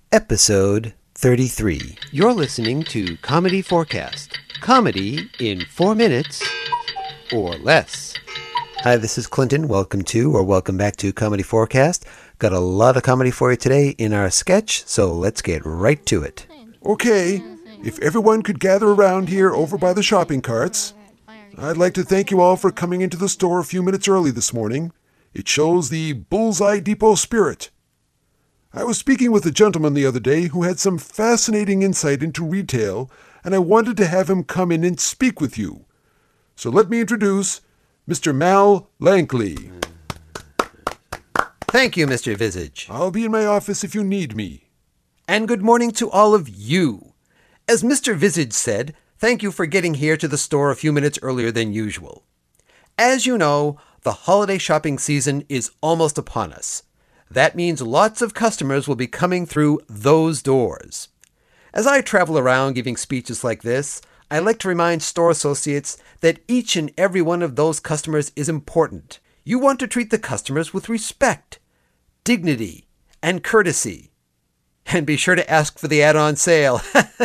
Episode 33. You're listening to Comedy Forecast. Comedy in 4 minutes or less. Hi, this is Clinton. Welcome back to Comedy Forecast. Got a lot of comedy for you today in our sketch, so let's get right to it. Okay, if everyone could gather around here over by the shopping carts. I'd like to thank you all for coming into the store a few minutes early this morning. It shows the Bullseye Depot spirit. I was speaking with a gentleman the other day who had some fascinating insight into retail, and I wanted to have him come in and speak with you. So let me introduce Mr. Mal Lankley. Thank you, Mr. Visage. I'll be in my office if you need me. And good morning to all of you. As Mr. Visage said, thank you for getting here to the store a few minutes earlier than usual. As you know, the holiday shopping season is almost upon us. That means lots of customers will be coming through those doors. As I travel around giving speeches like this, I like to remind store associates that each and every one of those customers is important. You want to treat the customers with respect, dignity, and courtesy. And be sure to ask for the add-on sale.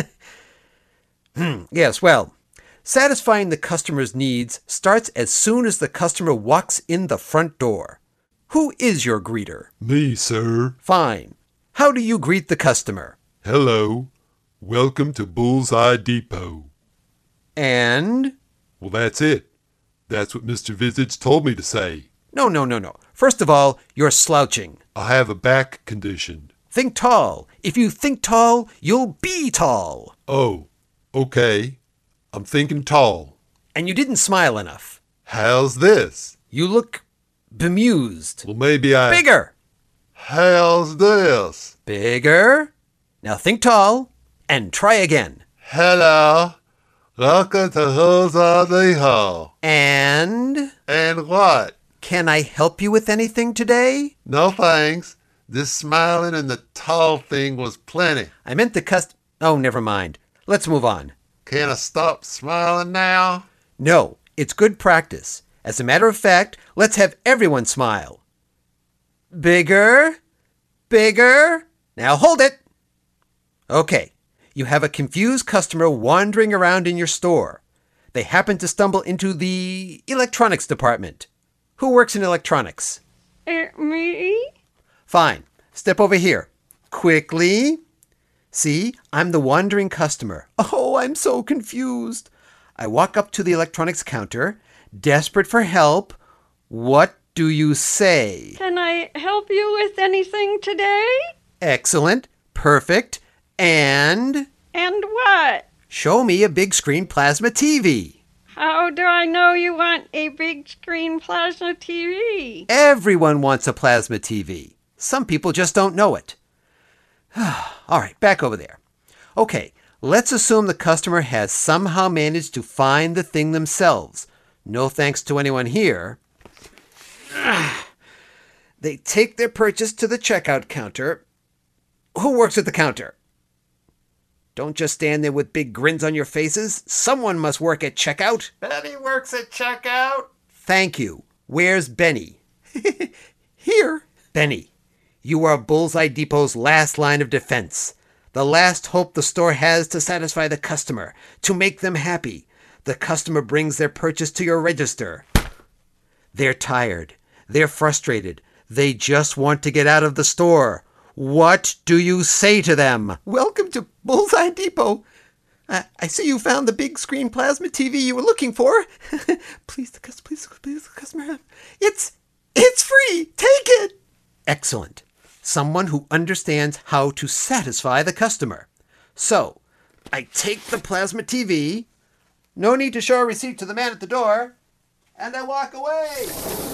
Yes, well, satisfying the customer's needs starts as soon as the customer walks in the front door. Who is your greeter? Me, sir. Fine. How do you greet the customer? Hello. Welcome to Bullseye Depot. And? Well, that's it. That's what Mr. Visage told me to say. No. First of all, you're slouching. I have a back condition. Think tall. If you think tall, you'll be tall. Oh, okay. I'm thinking tall. And you didn't smile enough. How's this? You look bemused. Well, maybe I... Bigger. How's this? Bigger. Now think tall and try again. Hello. Welcome to Bullseye Depot. And? And what? Can I help you with anything today? No thanks. This smiling and the tall thing was plenty. I meant the Oh, never mind. Let's move on. Can I stop smiling now? No, it's good practice. As a matter of fact, let's have everyone smile. Bigger. Bigger. Now hold it. Okay, you have a confused customer wandering around in your store. They happen to stumble into the electronics department. Who works in electronics? Me? Fine. Step over here. Quickly. See, I'm the wandering customer. Oh, I'm so confused. I walk up to the electronics counter, desperate for help. What do you say? Can I help you with anything today? Excellent. Perfect. And what? show me a big screen plasma TV. How do I know you want a big screen plasma TV? Everyone wants a plasma TV. Some people just don't know it. All right, back over there. Okay, let's assume the customer has somehow managed to find the thing themselves. No thanks to anyone here. They take their purchase to the checkout counter. Who works at the counter? Don't just stand there with big grins on your faces. Someone must work at checkout. Benny works at checkout. Thank you. Where's Benny? Here. Benny, you are Bullseye Depot's last line of defense. The last hope the store has to satisfy the customer, to make them happy. The customer brings their purchase to your register. They're tired. They're frustrated. They just want to get out of the store. What do you say to them? Welcome to Bullseye Depot. I see you found the big screen plasma TV you were looking for. Please, the customer. It's free. Take it. Excellent. Someone who understands how to satisfy the customer. So, I take the plasma TV. No need to show a receipt to the man at the door. And I walk away.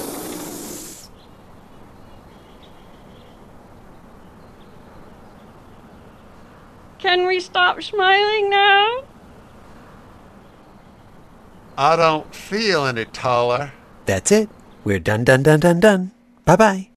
Can we stop smiling now? I don't feel any taller. That's it. We're done. Bye-bye.